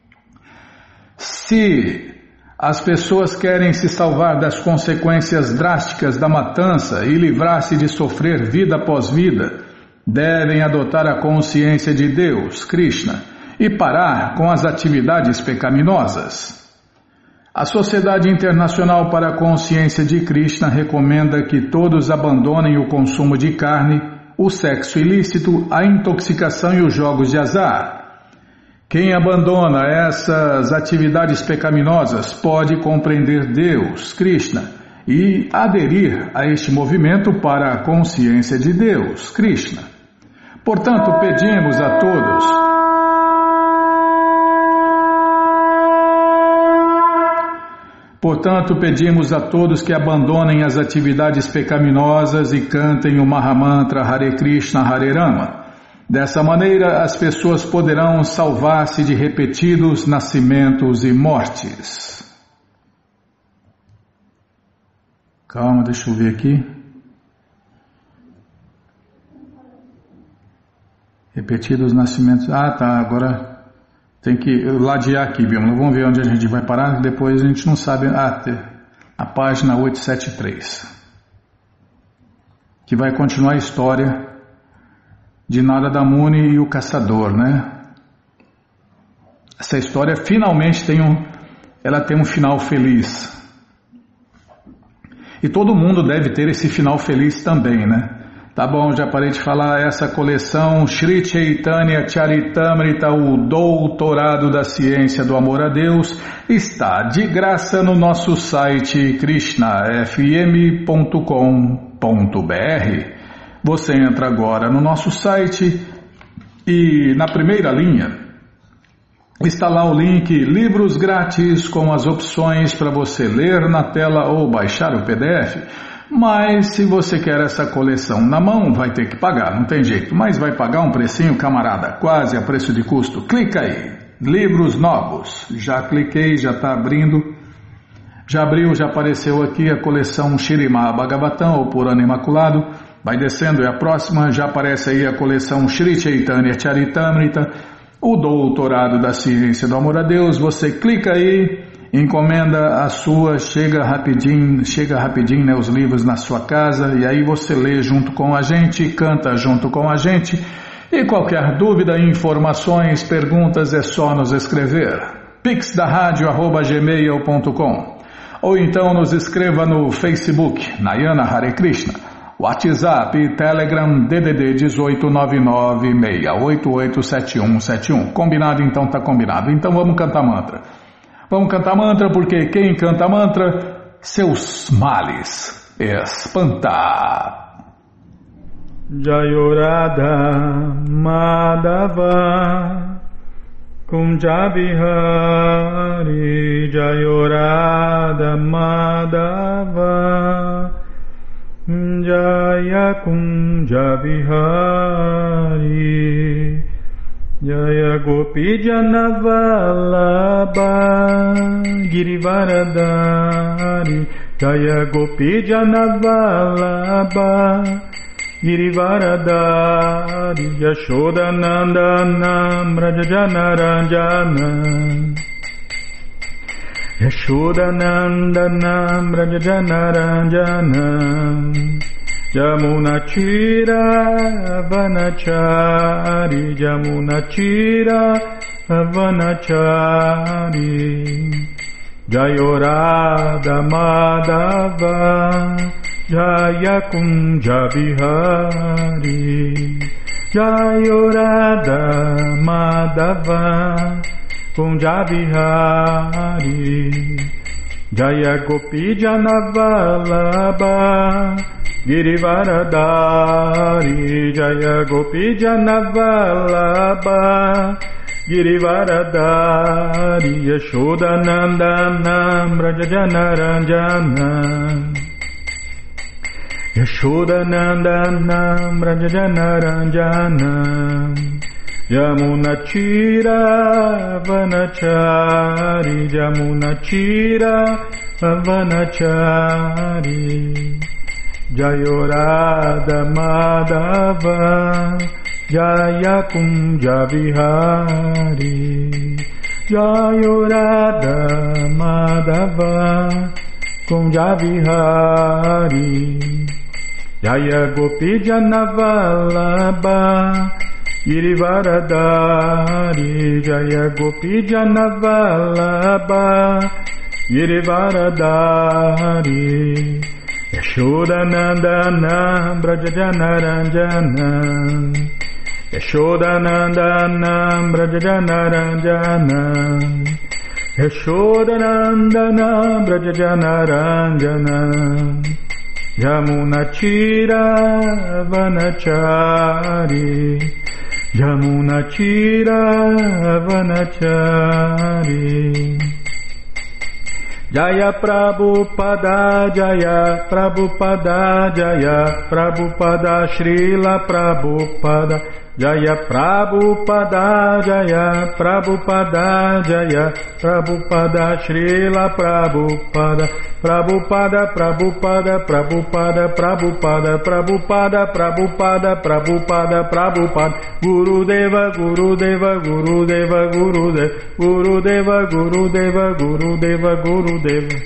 Se as pessoas querem se salvar das consequências drásticas da matança e livrar-se de sofrer vida após vida, devem adotar a consciência de Deus, Krishna, e parar com as atividades pecaminosas. A Sociedade Internacional para a Consciência de Krishna recomenda que todos abandonem o consumo de carne, o sexo ilícito, a intoxicação e os jogos de azar. Quem abandona essas atividades pecaminosas pode compreender Deus, Krishna, e aderir a este movimento para a consciência de Deus, Krishna. Portanto, pedimos a todos... Portanto, pedimos a todos que abandonem as atividades pecaminosas e cantem o Mahamantra Hare Krishna Hare Rama. Dessa maneira, as pessoas poderão salvar-se de repetidos nascimentos e mortes. Calma, deixa eu ver aqui. Repetidos nascimentos. Ah, tá, agora tem que ladear aqui, Bímola. Vamos ver onde a gente vai parar, depois a gente não sabe. Ah, a página oitocentos e setenta e três. Que vai continuar a história de Narada Muni e o caçador, né? Essa história finalmente tem um, ela tem um final feliz. E todo mundo deve ter esse final feliz também, né? Tá bom, já parei de falar. Essa coleção Shri Chaitanya Charitamrita, o Doutorado da Ciência do Amor a Deus, está de graça no nosso site krishna f m ponto com ponto b r. Você entra agora no nosso site e na primeira linha está lá o link Livros Grátis com as opções para você ler na tela ou baixar o P D F. Mas se você quer essa coleção na mão, vai ter que pagar, não tem jeito. Mas vai pagar um precinho, camarada, quase a preço de custo. Clica aí, livros novos. Já cliquei, já está abrindo. Já abriu, já apareceu aqui a coleção Śrīmad Bhagavatam, ou Purana Imaculado. Vai descendo, é a próxima, já aparece aí a coleção Shri Chaitanya Charitamrita, o Doutorado da Ciência do Amor a Deus. Você clica aí, encomenda a sua, chega rapidinho, chega rapidinho, né, os livros na sua casa, e aí você lê junto com a gente, canta junto com a gente. E qualquer dúvida, informações, perguntas, é só nos escrever. pix da rádio arroba gmail ponto com, ou então nos escreva no Facebook, Nayana Hare Krishna. WhatsApp e Telegram D D D dezoito nove nove seis oito oito sete um sete um. Combinado? Então tá combinado. Então vamos cantar mantra. Vamos cantar mantra porque quem canta mantra, seus males espanta. Jayorada Madhava Kunjabihari Jayorada Madhava Jaya Kunja Vihari Jaya Gopi Janavalabha Girivaradari Jaya Gopi Janavalabha Girivaradari Yashodanandana Brajajanaranjana Yashodanandanam Brajajanaranjanam Yamunachira Vanachari Yamunachira Vanachari Jayorada Madhava Jaya Kunja Vihari Jayorada Madhava Kunja Vihari Jaya Gopi Janavalabha Girivaradari Jaya Gopi Janavalabha Girivaradari Yashodanandanam Brajajanaranjanam Yashodanandanam Brajajanaranjanam Yamunachira Vanachari Yamunachira Vanachari Jayorada Madhava Jaya Kunja Vihari Jayorada Madhava Kunja Vihari Jaya Gopi Janavalabha Girivaradari Jaya Gopi Janavalabha Girivaradari Yashodanandana Brajajanaranjana Yashodanandana Brajajanaranjana Yashodanandana Brajajanaranjana Yamunachira Vanachari Yamunachira Vanachari Jaya Prabhupada Jaya Prabhupada Jaya Prabhupada Srila Prabhupada Jaya Prabhupada Jaya Prabhupada Jaya Prabhupada Srila Prabhupada Prabhupada Prabhupada Prabhupada Prabhupada Prabhupada Prabhupada Prabhupada Prabhupada Gurudeva Gurudeva Gurudeva Gurudeva Gurudeva Gurudeva Gurudeva Gurudeva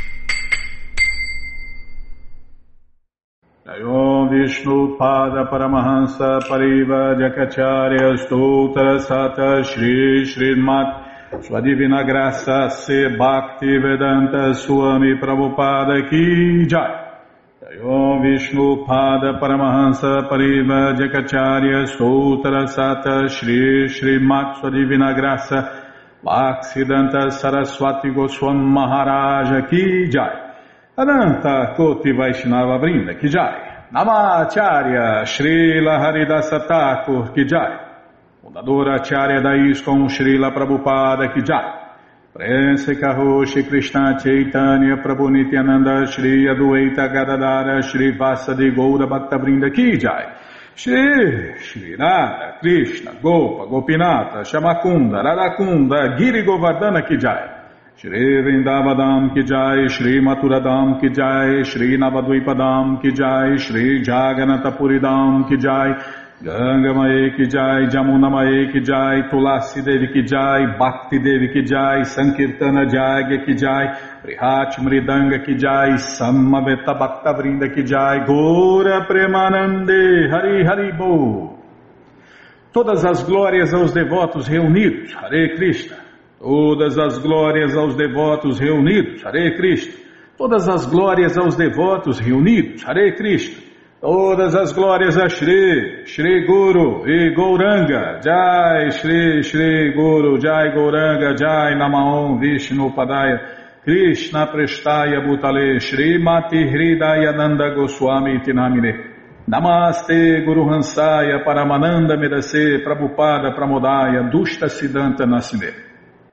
Om Vishnu Pada Paramahansa Pariva Jakacharya Stoutra Sata Shri Srimat Sua Divina Graça Se Bhakti Vedanta Swami Prabhupada Ki Jai. Om Vishnu Pada Paramahansa Pariva Jakacharya Stoutra Sata Shri Srimat Sua Divina Graça Bhaktivedanta Saraswati Goswami Maharaja Ki Jai. Ananta Koti Vaishnava Vrinda Ki Jai. Namacharya Srila Haridasa Thakur Ki Jai. Fundadora Acharya da ISKCON Srila Prabhupada Ki Jai. Prense Karoshi Krishna Chaitanya Prabhu Nityananda Shri Adueta Gadadara Shri Vasadi Goura Bhakta Vrinda Ki Jai. Shri Shri Radha Krishna Gopa Gopinata Shamakunda Radakunda Giri Govardhana Ki Jai. Shri Vrindavadam Ki Jai, Shri Maturadam Ki Jai, Shri Navadvipadam Ki Jai, Shri Jaganatapuridam Ki Jai, Ganga Mae Ki Jai, Jamuna Mae Ki Jai, Tulasi Devi Ki Jai, Bhakti Devi Ki Jai, Sankirtana Jagya Ki Jai, Prihat Mridanga Ki Jai, Samaveta Bhakta Vrinda Ki Jai, Gora Premanande, Hari Hari Bo. Todas as glórias aos devotos reunidos, Hare Krishna. Todas as glórias aos devotos reunidos, Hare Krishna. Todas as glórias aos devotos reunidos, Hare Krishna. Todas as glórias a Shri, Shri Guru e Gauranga, Jai Shri, Shri Guru, Jai Gauranga, Jai Namaon Vishnu Padaya, Krishna Prestaya Bhutale, Shri Mati Hridayananda Goswami Tinamine. Namaste Guru Hansaya Paramananda Medase Prabhupada Pramodaya Dushta Siddhanta Nasime.